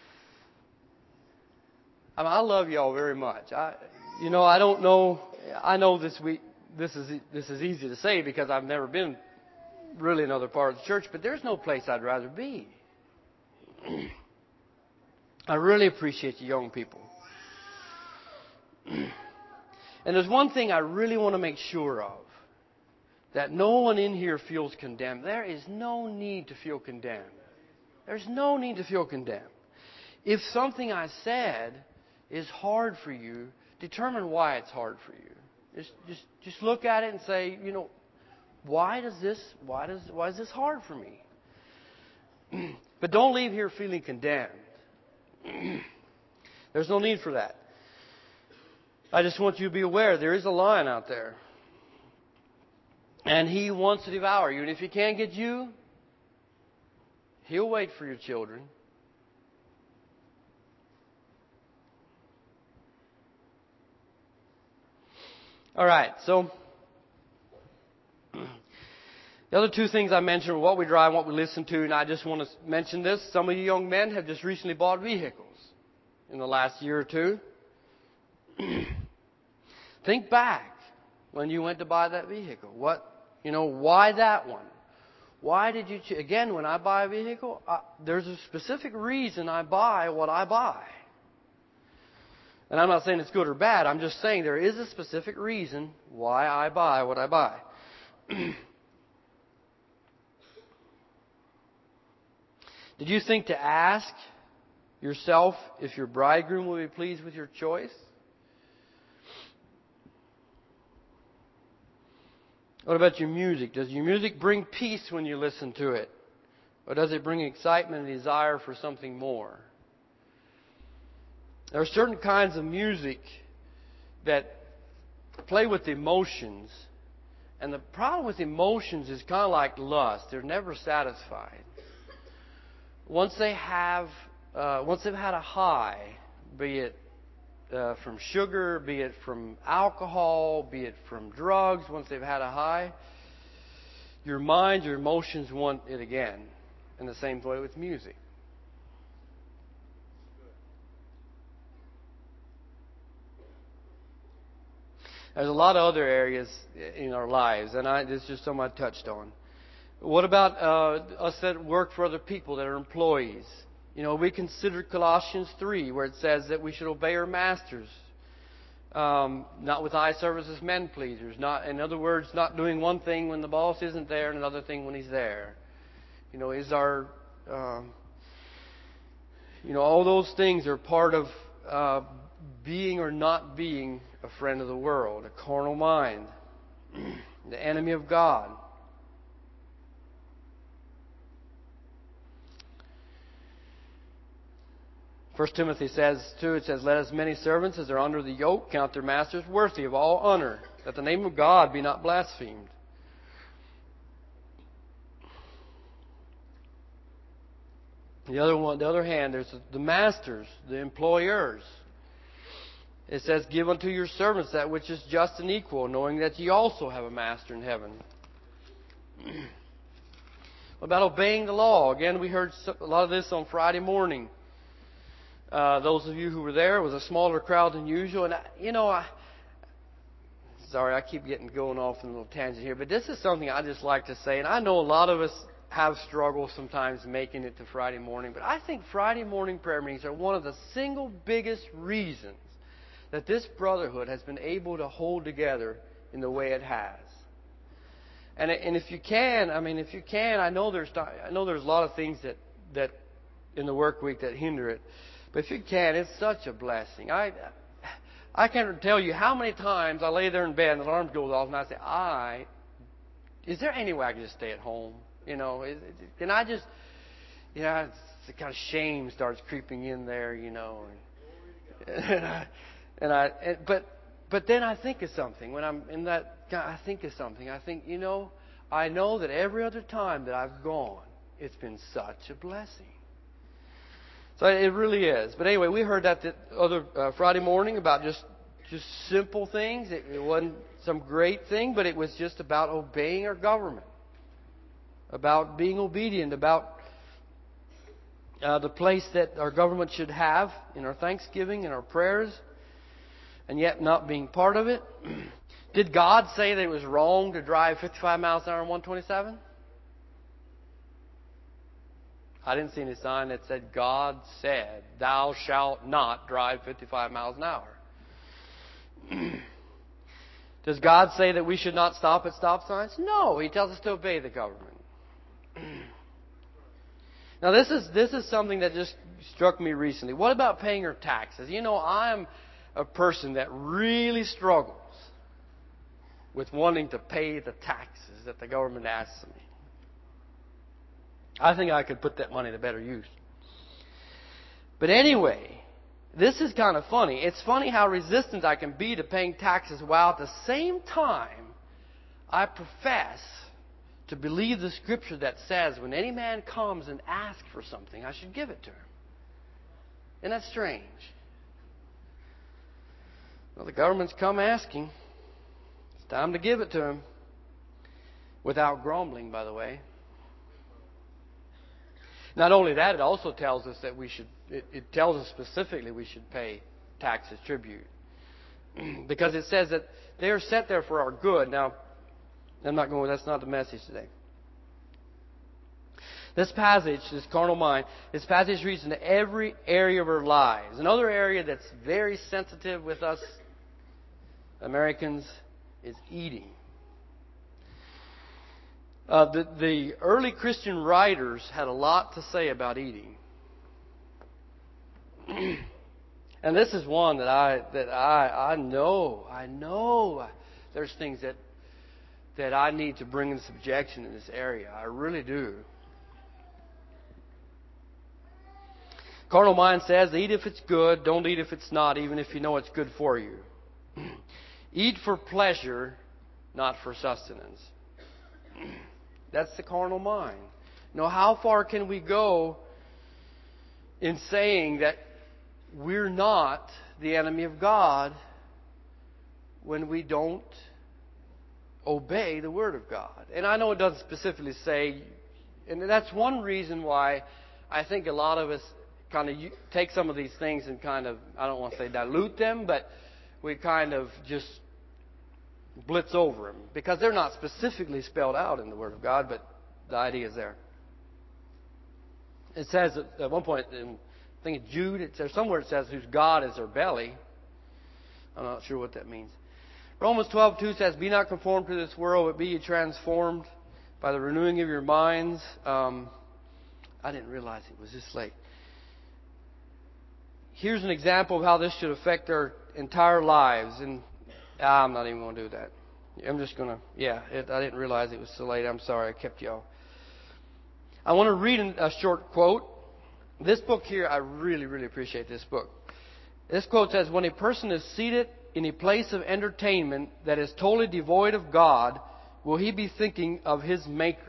I, mean, I love y'all very much. I, you know, I don't know. I know this week this is this is easy to say because I've never been really in other parts of the church, but there's no place I'd rather be. I really appreciate you young people. And there's one thing I really want to make sure of. That no one in here feels condemned. There is no need to feel condemned. There's no need to feel condemned. If something I said is hard for you, determine why it's hard for you. Just, just, just look at it and say, you know, why does this, why does, why is this hard for me? But don't leave here feeling condemned. There's no need for that. I just want you to be aware there is a lion out there. And he wants to devour you. And if he can't get you, he'll wait for your children. All right, so the other two things I mentioned were what we drive and what we listen to. And I just want to mention this. Some of you young men have just recently bought vehicles in the last year or two. Think back when you went to buy that vehicle. What, you know, why that one? Why did you choose? Again, when I buy a vehicle, I, there's a specific reason I buy what I buy. And I'm not saying it's good or bad. I'm just saying there is a specific reason why I buy what I buy. Did you think to ask yourself if your bridegroom will be pleased with your choice? What about your music? Does your music bring peace when you listen to it? Or does it bring excitement and desire for something more? There are certain kinds of music that play with emotions. And the problem with emotions is kind of like lust. They're never satisfied. Once they have, uh, once they've had a high, be it uh, from sugar, be it from alcohol, be it from drugs, once they've had a high, your mind, your emotions want it again. And the same way with music. There's a lot of other areas in our lives, and I, this is just something I touched on. What about uh, us that work for other people, that are employees? You know, we consider Colossians three, where it says that we should obey our masters, um, not with eye service as men pleasers. Not, in other words, not doing one thing when the boss isn't there and another thing when he's there. You know, is our, um, you know, all those things are part of uh, being or not being a friend of the world, a carnal mind, the enemy of God. First Timothy says, too, it says, let as many servants as are under the yoke count their masters worthy of all honor, that the name of God be not blasphemed. The other one, the other hand, there's the masters, the employers. It says, give unto your servants that which is just and equal, knowing that ye also have a master in heaven. What about obeying the law? Again, we heard a lot of this on Friday morning. Uh, those of you who were there, it was a smaller crowd than usual. And, I, you know, I, sorry, I keep getting going off in a little tangent here, but this is something I just like to say. And I know a lot of us have struggled sometimes making it to Friday morning, but I think Friday morning prayer meetings are one of the single biggest reasons that this brotherhood has been able to hold together in the way it has. And and if you can, I mean, if you can, I know there's I know there's a lot of things that that in the work week that hinder it, but if you can, it's such a blessing. I I can't tell you how many times I lay there in bed and the alarm goes off and I say, I is there any way I can just stay at home? You know, is, can I just, you know, it's the kind of shame starts creeping in there, you know. And, and I, and I and, but but then I think of something when I'm in that. I think of something. I think, you know, I know that every other time that I've gone, it's been such a blessing. So it really is. But anyway, we heard that the other uh, Friday morning about just just simple things. It, it wasn't some great thing, but it was just about obeying our government, about being obedient, about uh, the place that our government should have in our thanksgiving and our prayers, and yet not being part of it. Did God say that it was wrong to drive fifty-five miles an hour on one twenty-seven? I didn't see any sign that said God said, thou shalt not drive fifty-five miles an hour. Does God say that we should not stop at stop signs? No, He tells us to obey the government. Now this is this is something that just struck me recently. What about paying our taxes? You know, I'm a person that really struggles with wanting to pay the taxes that the government asks of me. I think I could put that money to better use. But anyway, this is kind of funny. It's funny how resistant I can be to paying taxes while at the same time I profess to believe the Scripture that says when any man comes and asks for something, I should give it to him. Isn't that strange? Well, the government's come asking. It's time to give it to him. Without grumbling, by the way. Not only that, it also tells us that we should, it, it tells us specifically we should pay taxes, tribute. Because it says that they are set there for our good. Now, I'm not going, that's not the message today. This passage, this carnal mind, this passage reads into every area of our lives. Another area that's very sensitive with us Americans is eating. Uh, the, the early Christian writers had a lot to say about eating. And this is one that I that I I know I know there's things that that I need to bring in subjection in this area. I really do. Carnal mind says, eat if it's good, don't eat if it's not, even if you know it's good for you. Eat for pleasure, not for sustenance. That's the carnal mind. Now, how far can we go in saying that we're not the enemy of God when we don't obey the Word of God? And I know it doesn't specifically say, and that's one reason why I think a lot of us kind of take some of these things and kind of, I don't want to say dilute them, but we kind of just blitz over them because they're not specifically spelled out in the Word of God, but the idea is there. It says at one point, in, I think it's Jude, it says somewhere it says whose God is their belly. I'm not sure what that means. Romans twelve two says, be not conformed to this world, but be ye transformed by the renewing of your minds. Um, I didn't realize it was this late. Here's an example of how this should affect our entire lives. And I'm not even going to do that. I'm just going to, yeah, it, I didn't realize it was so late. I'm sorry, I kept y'all. I want to read a short quote. This book here, I really, really appreciate this book. This quote says, when a person is seated in a place of entertainment that is totally devoid of God, will he be thinking of his Maker?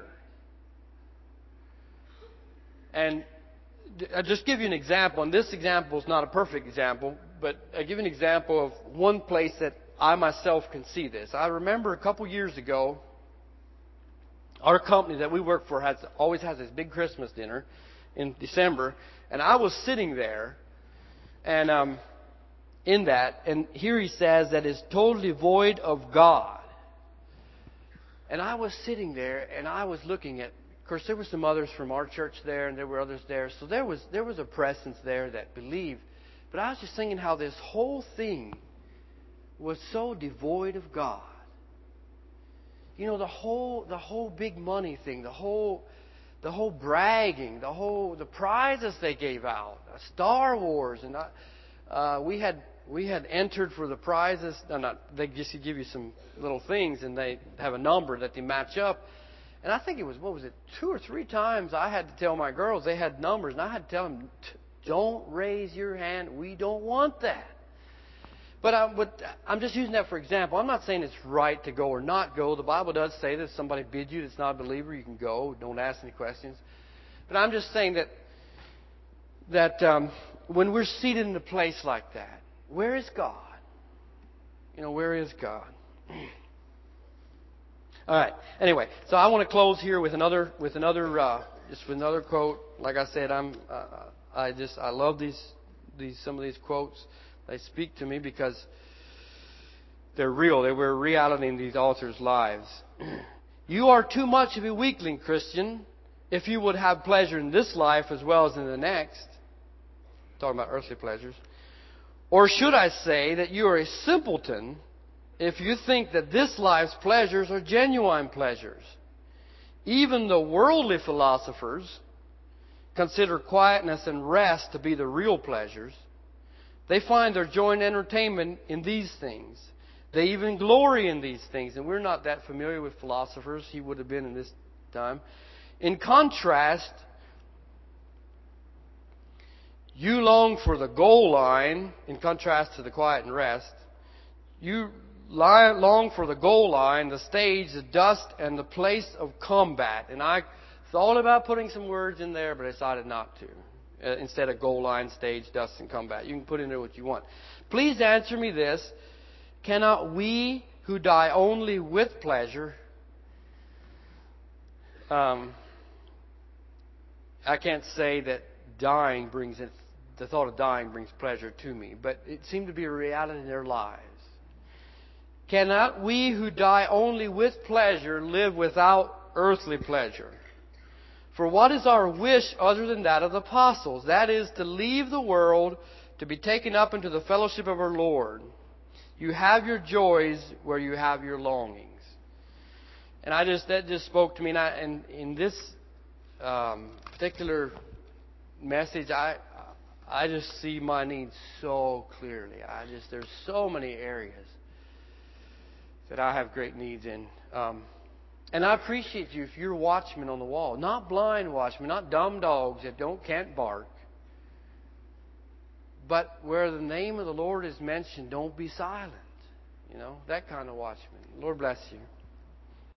And I'll just give you an example, and this example is not a perfect example, but I'll give you an example of one place that I myself can see this. I remember a couple years ago, our company that we work for has always has this big Christmas dinner in December, and I was sitting there, and um, in that, and here he says that is totally void of God. And I was sitting there, and I was looking at. Of course, there were some others from our church there, and there were others there. So there was there was a presence there that believed. But I was just thinking how this whole thing was so devoid of God. You know, the whole the whole big money thing, the whole the whole bragging, the whole the prizes they gave out, Star Wars, and I, uh, we had we had entered for the prizes. No, not they just give you some little things, and they have a number that they match up. And I think it was, what was it, two or three times I had to tell my girls, they had numbers, and I had to tell them, don't raise your hand. We don't want that. But, I, but I'm just using that for example. I'm not saying it's right to go or not go. The Bible does say that if somebody bids you that's not a believer, you can go. Don't ask any questions. But I'm just saying that that um, when we're seated in a place like that, where is God? You know, where is God? All right. Anyway, so I want to close here with another, with another, uh, just with another quote. Like I said, I'm, uh, I just, I love these, these, some of these quotes. They speak to me because they're real. They were reality in these authors' lives. You are too much of a weakling, Christian, if you would have pleasure in this life as well as in the next. Talking about earthly pleasures. Or should I say that you are a simpleton if you think that this life's pleasures are genuine pleasures. Even the worldly philosophers consider quietness and rest to be the real pleasures. They find their joy and entertainment in these things. They even glory in these things. And we're not that familiar with philosophers. He would have been in this time. In contrast, you long for the goal line, in contrast to the quiet and rest. You long for the goal line, the stage, the dust, and the place of combat. And I thought about putting some words in there, but I decided not to. Uh, instead of goal line, stage, dust, and combat. You can put in there what you want. Please answer me this. Cannot we who die only with pleasure... Um, I can't say that dying brings it, the thought of dying brings pleasure to me, but it seemed to be a reality in their lives. Cannot we who die only with pleasure live without earthly pleasure? For what is our wish other than that of the apostles? That is, to leave the world, to be taken up into the fellowship of our Lord. You have your joys where you have your longings. And I just that just spoke to me. And, I, and in this um, particular message, I I just see my needs so clearly. I just there's so many areas that I have great needs in. Um, and I appreciate you if you're watchmen on the wall, not blind watchmen, not dumb dogs that don't can't bark. But where the name of the Lord is mentioned, don't be silent. You know, that kind of watchman. Lord bless you.